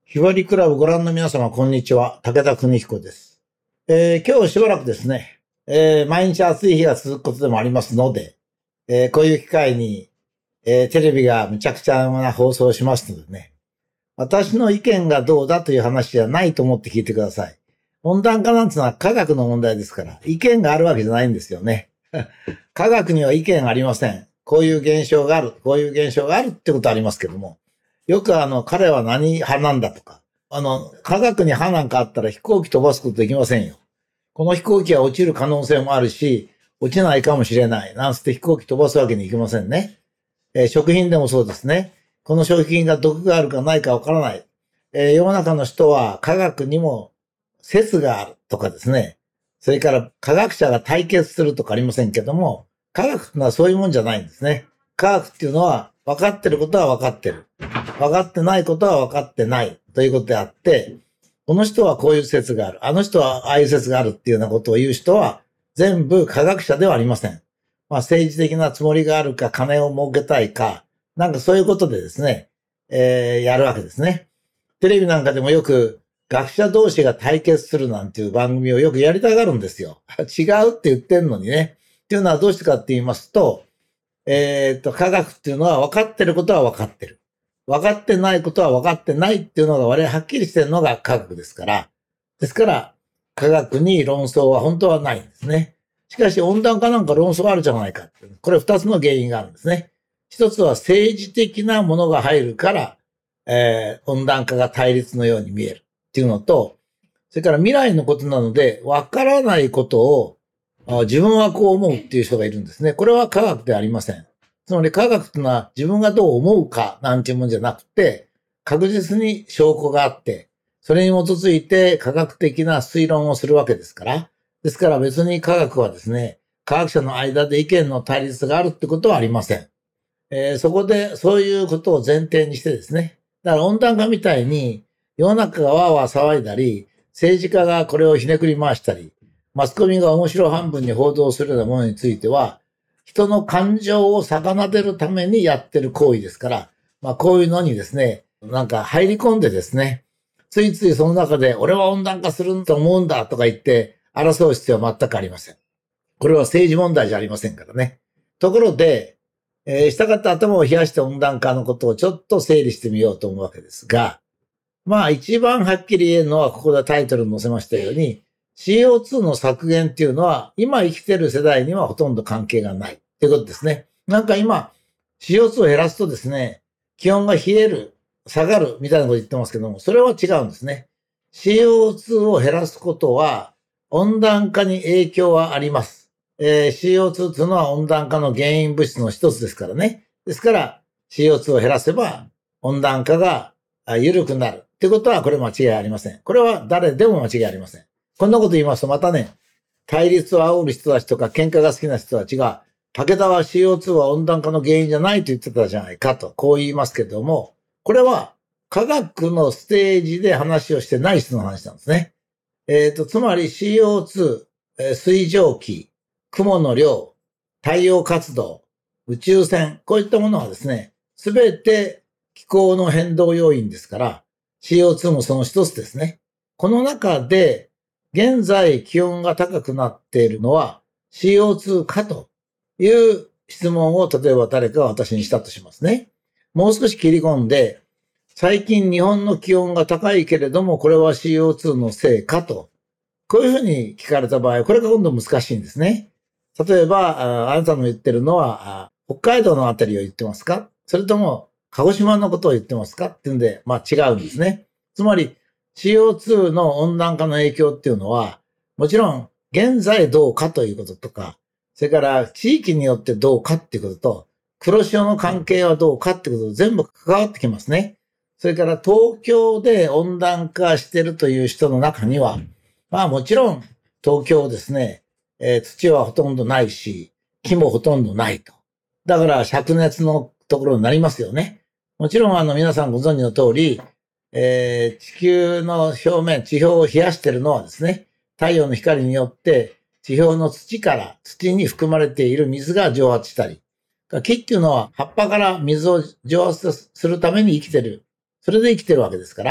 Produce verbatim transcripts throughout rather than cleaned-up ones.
ひばりクラブご覧の皆様、こんにちは。武田邦彦です。えー、今日しばらくですね、えー、毎日暑い日が続くことでもありますので、えー、こういう機会に、えー、テレビがむちゃくちゃな放送をしますのでね、私の意見がどうだという話じゃないと思って聞いてください。温暖化なんてのは科学の問題ですから、意見があるわけじゃないんですよね。科学には意見ありません。こういう現象がある、こういう現象があるってことはありますけども、よくあの、彼は何派なんだとか、あの、科学に派なんかあったら飛行機飛ばすことできませんよ。この飛行機は落ちる可能性もあるし、落ちないかもしれない。なんつって飛行機飛ばすわけにいきませんね。えー、食品でもそうですね。この食品が毒があるかないかわからない。えー、世の中の人は科学にも説があるとかですね。それから科学者が対決するとかありませんけども、科学ってのはそういうもんじゃないんですね。科学っていうのは分かってることは分かってる。分かってないことは分かってないということであって、この人はこういう説がある。あの人はああいう説があるっていうようなことを言う人は全部科学者ではありません。まあ政治的なつもりがあるか、金を儲けたいか、なんかそういうことでですね、えー、やるわけですね。テレビなんかでもよく学者同士が対決するなんていう番組をよくやりたがるんですよ。違うって言ってんのにね。っていうのはどうしてかって言いますと、えっと、科学っていうのは分かってることは分かってる。分かってないことは分かってないっていうのが我々はっきりしてるのが科学ですから。ですから、科学に論争は本当はないんですね。しかし温暖化なんか論争あるじゃないか。これ二つの原因があるんですね。一つは政治的なものが入るから、えー、温暖化が対立のように見えるっていうのと、それから未来のことなので分からないことを自分はこう思うっていう人がいるんですね。これは科学ではありません。つまり科学というのは自分がどう思うかなんていうもんじゃなくて、確実に証拠があって、それに基づいて科学的な推論をするわけですから。ですから別に科学はですね、科学者の間で意見の対立があるってことはありません。えー、そこでそういうことを前提にしてですね、だから温暖化みたいに世の中がわーわー騒いだり、政治家がこれをひねくり回したり、マスコミが面白半分に報道するようなものについては、人の感情を逆てるためにやってる行為ですから、まあこういうのにですね、なんか入り込んでですね、ついついその中で俺は温暖化すると思うんだとか言って争う必要は全くありません。これは政治問題じゃありませんからね。ところで、えー、したがって頭を冷やして温暖化のことをちょっと整理してみようと思うわけですが、まあ一番はっきり言えるのはここでタイトルに載せましたように、シーオーツー の削減っていうのは今生きてる世代にはほとんど関係がないっていうことですね。なんか今 シーオーツー を減らすとですね、気温が冷える、下がるみたいなこと言ってますけども、それは違うんですね。シーオーツー を減らすことは温暖化に影響はあります。えー、シーオーツー というのは温暖化の原因物質の一つですからね。ですから シーオーツー を減らせば温暖化が緩くなるってことはこれ間違いありません。これは誰でも間違いありません。こんなこと言いますとまたね、対立を煽る人たちとか喧嘩が好きな人たちが、武田は シーオーツー は温暖化の原因じゃないと言ってたじゃないかと、こう言いますけども、これは科学のステージで話をしてない人の話なんですね。えっと、つまり シーオーツー、水蒸気、雲の量、太陽活動、宇宙船、こういったものはですね、すべて気候の変動要因ですから、シーオーツー もその一つですね。この中で、現在気温が高くなっているのは シーオーツー かという質問を例えば誰かが私にしたとしますね。もう少し切り込んで、最近日本の気温が高いけれどもこれは シーオーツー のせいかと、こういうふうに聞かれた場合、これが今度難しいんですね。例えば、あなたの言ってるのは北海道のあたりを言ってますか？それとも鹿児島のことを言ってますかっていうんで、まあ違うんですね。つまり、シーオーツー の温暖化の影響っていうのは、もちろん現在どうかということとか、それから地域によってどうかっていうことと、黒潮の関係はどうかっていうことと全部関わってきますね。それから東京で温暖化してるという人の中には、まあもちろん東京ですね、えー、土はほとんどないし、木もほとんどないと。だから灼熱のところになりますよね。もちろんあの皆さんご存知の通り、えー、地球の表面、地表を冷やしているのはですね、太陽の光によって地表の土から土に含まれている水が蒸発したり、木っていうのは葉っぱから水を蒸発するために生きてる。それで生きてるわけですから、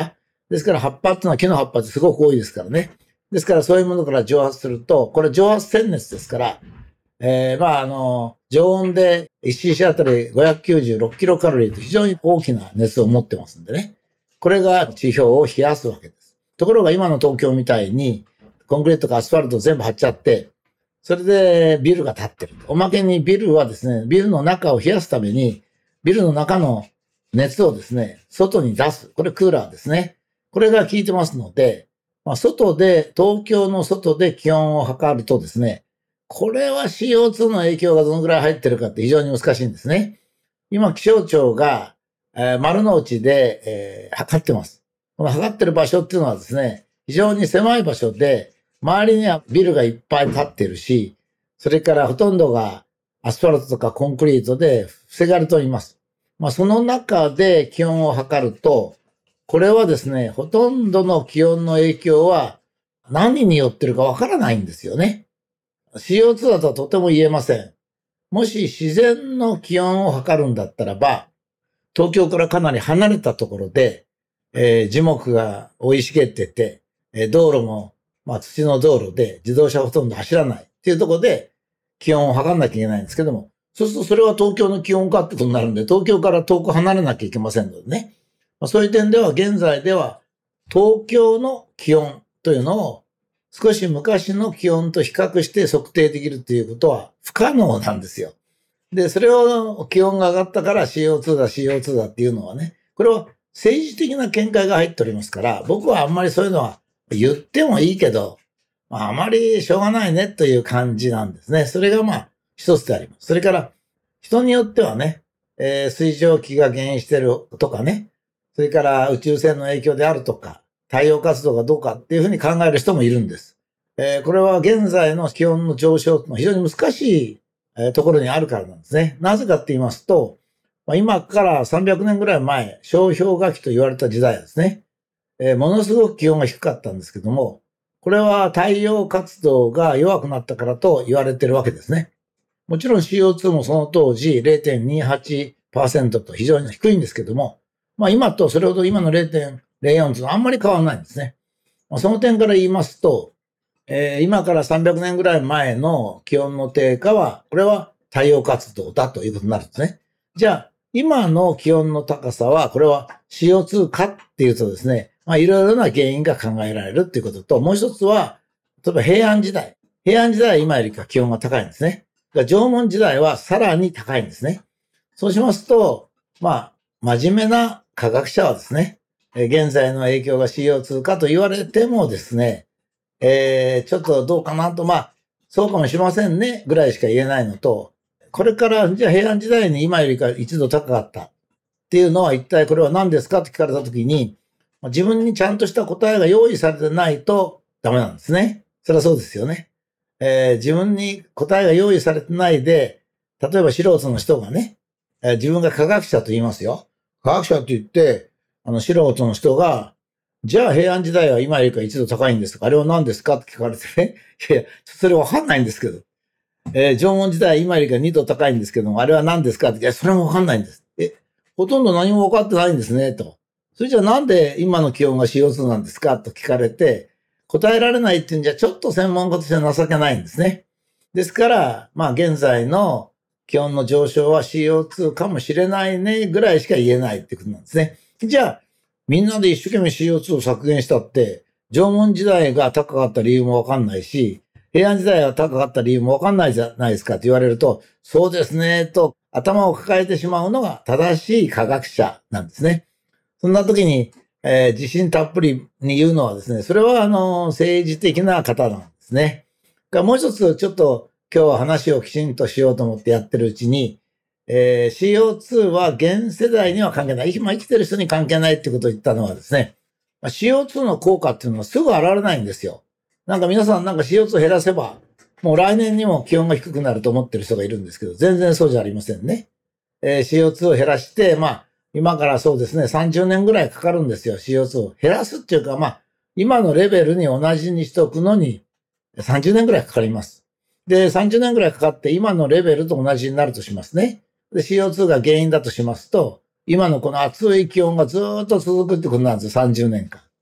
ですから葉っぱっていうのは木の葉っぱってすごく多いですからね。ですからそういうものから蒸発すると、これ蒸発選熱ですから、えー、まああの、常温で いちシーシー あたりごひゃくきゅうじゅうろくキロカロリーと非常に大きな熱を持ってますんでね。これが地表を冷やすわけです。ところが今の東京みたいに、コンクリートかアスファルト全部張っちゃって、それでビルが建ってる。おまけにビルはですね、ビルの中を冷やすために、ビルの中の熱をですね、外に出す。これクーラーですね。これが効いてますので、まあ、外で、東京の外で気温を測るとですね、これは シーオーツー の影響がどのくらい入ってるかって非常に難しいんですね。今気象庁が、えー、丸の内で、えー、測ってます。この測ってる場所っていうのはですね、非常に狭い場所で、周りにはビルがいっぱい建ってるし、それからほとんどがアスファルトとかコンクリートで防がれております。まあその中で気温を測ると、これはですね、ほとんどの気温の影響は何によってるかわからないんですよね。シーオーツー だとはとても言えません。もし自然の気温を測るんだったらば、東京からかなり離れたところで、えー、樹木が生い茂ってて、えー、道路も、まあ、土の道路で自動車ほとんど走らないっていうところで気温を測んなきゃいけないんですけども、そうするとそれは東京の気温かってことになるんで、東京から遠く離れなきゃいけませんのでね。まあ、そういう点では現在では東京の気温というのを少し昔の気温と比較して測定できるということは不可能なんですよ。で、それを気温が上がったから シーオーツー だ シーオーツー だっていうのはね、これは政治的な見解が入っておりますから、僕はあんまりそういうのは言ってもいいけど、まあ、あまりしょうがないねという感じなんですね。それがまあ一つであります。それから人によってはね、えー、水蒸気が原因してるとかね、それから宇宙船の影響であるとか、太陽活動がどうかっていうふうに考える人もいるんです。えー、これは現在の気温の上昇の非常に難しいところにあるからなんですね。なぜかって言いますと、今からさんびゃくねんぐらい前、小氷河期と言われた時代ですね。えー、ものすごく気温が低かったんですけども、これは太陽活動が弱くなったからと言われてるわけですね。もちろん シーオーツー もその当時 ゼロてんにはちパーセント と非常に低いんですけども、まあ今とそれほど今の ゼロてんゼロよん というのはあんまり変わらないんですね。まあ、その点から言いますと、えー、今からさんびゃくねんぐらい前の気温の低下は、これは太陽活動だということになるんですね。じゃあ、今の気温の高さは、これは シーオーツー かっていうとですね、まあいろいろな原因が考えられるっていうことと、もう一つは、例えば平安時代。平安時代は今よりか気温が高いんですね。縄文時代はさらに高いんですね。そうしますと、まあ、真面目な科学者はですね、現在の影響が シーオーツー かと言われてもですね、えー、ちょっとどうかなと、まあ、そうかもしれませんね、ぐらいしか言えないのと、これから、じゃあ平安時代に今よりか一度高かったっていうのは一体これは何ですかって聞かれたときに、自分にちゃんとした答えが用意されてないとダメなんですね。それはそうですよね。えー、自分に答えが用意されてないで、例えば素人の人がね、えー、自分が科学者と言いますよ。科学者って言って、あの素人の人が、じゃあ平安時代は今よりか一度高いんですとか、あれは何ですかって聞かれてね。いや、それわかんないんですけど。えー、縄文時代は今よりかにど高いんですけども、あれは何ですかって、いや、それもわかんないんです。え、ほとんど何も分かってないんですね、と。それじゃあなんで今の気温が シーオーツー なんですかと聞かれて、答えられないっていうんじゃちょっと専門家としては情けないんですね。ですから、まあ現在の気温の上昇は シーオーツー かもしれないねぐらいしか言えないってことなんですね。じゃあ、みんなで一生懸命 シーオーツー を削減したって、縄文時代が高かった理由もわかんないし、平安時代が高かった理由もわかんないじゃないですかって言われると、そうですね、と頭を抱えてしまうのが正しい科学者なんですね。そんな時に、えー、自信たっぷりに言うのはですね、それはあの、政治的な方なんですね。もう一つちょっと今日は話をきちんとしようと思ってやってるうちに、えー、シーオーツー は現世代には関係ない。今生きてる人に関係ないってことを言ったのはですね、シーオーツー の効果っていうのはすぐ現れないんですよ。なんか皆さんなんか シーオーツー 減らせば、もう来年にも気温が低くなると思ってる人がいるんですけど、全然そうじゃありませんね。えー、シーオーツー を減らして、まあ、今からそうですね、さんじゅうねんぐらいかかるんですよ、シーオーツー を減らすっていうか、まあ、今のレベルに同じにしておくのに、さんじゅうねんぐらいかかります。で、さんじゅうねんぐらいかかって、今のレベルと同じになるとしますね。で、シーオーツー が原因だとしますと、今のこの暑い気温がずっと続くってことなんですよ、さんじゅうねんかん。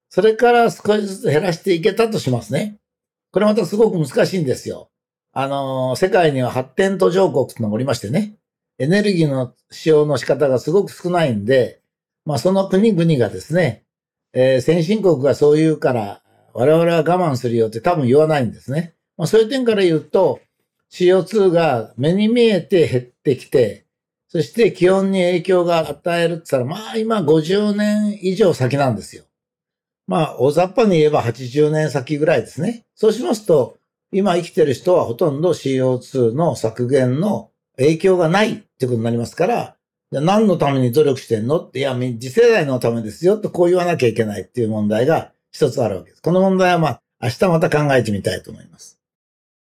それから少しずつ減らしていけたとしますね。これまたすごく難しいんですよ。あの、世界には発展途上国っていうのがおりましてね、エネルギーの使用の仕方がすごく少ないんで、まあその国々がですね、えー、先進国がそう言うから我々は我慢するよって多分言わないんですね。まあそういう点から言うと シーオーツー が目に見えて減ってきて、そして気温に影響が与えるって言ったら、まあ今ごじゅうねん以上先なんですよ。まあ大雑把に言えばはちじゅうねん先ぐらいですね。そうしますと、今生きてる人はほとんど シーオーツー の削減の影響がないってことになりますから、じゃあ何のために努力してんのって、いや、次世代のためですよとこう言わなきゃいけないっていう問題が一つあるわけです。この問題はまあ明日また考えてみたいと思います。